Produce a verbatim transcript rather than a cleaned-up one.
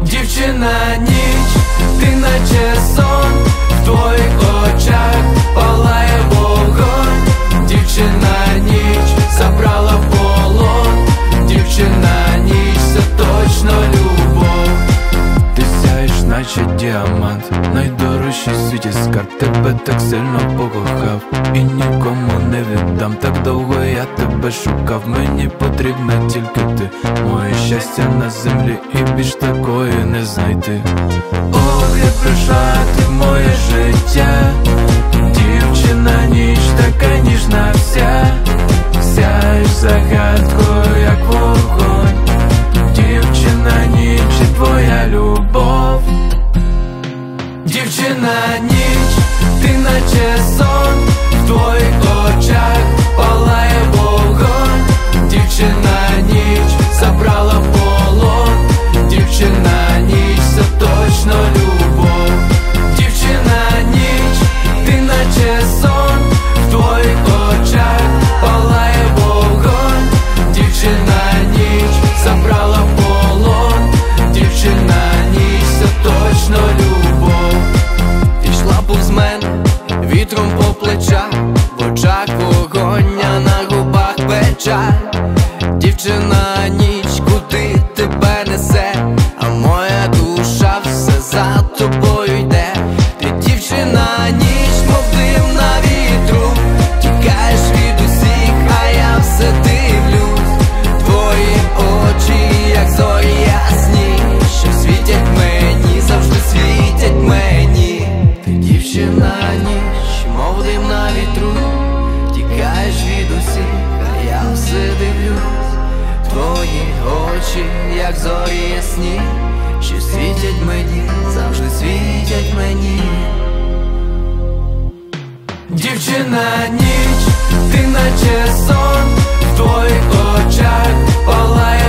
Дівчина ніч, ти наче сон, в твоїх очах палає вогонь. Дівчина ніч, забрала в полон. Дівчина ніч, це точно любов. Ти сяєш, наче діамант, найдорожчий в світі скарб. Тебе так сильно покохав і нікому не віддам. Так довго я тебе шукав, мені потрібна тільки ти. Моє щастя на землі і більш такої не знайти. Ох, як прийшла ти в моє життя. Дівчина ніч, така ніжна вся. Сяєш загадкою, як вогонь. Дівчина ніч, і твоя любов. Дівчина ніч, ти наче сон, в твоїх очах палає вогонь. Дівчина ніч, забрала в полон. Дівчина ніч, це точно любов. Дівчина ніч, ти наче сон, в твоїх очах палає вогонь. Дівчина ніч, забрала в полон. Дівчина ніч, це точно любов. Ішла повз мене вітром по плечах, в очах вогонь, а на губах печаль. Дівчина ніч, куди тебе несе, а моя душа все за тобою йде. Ти дівчина ніч, мов дим на вітру, тікаєш від усіх, а я все дивлюсь. Твої очі, як зорі ясні, що світять мені, завжди світять мені. Ти дівчина ніч, мов дим на вітру, тікаєш від усіх, а я все дивлюсь. Твої очі, як зорі ясні, що світять мені, завжди світять мені. Дівчина ніч, ти наче сон, в твоїх очах палає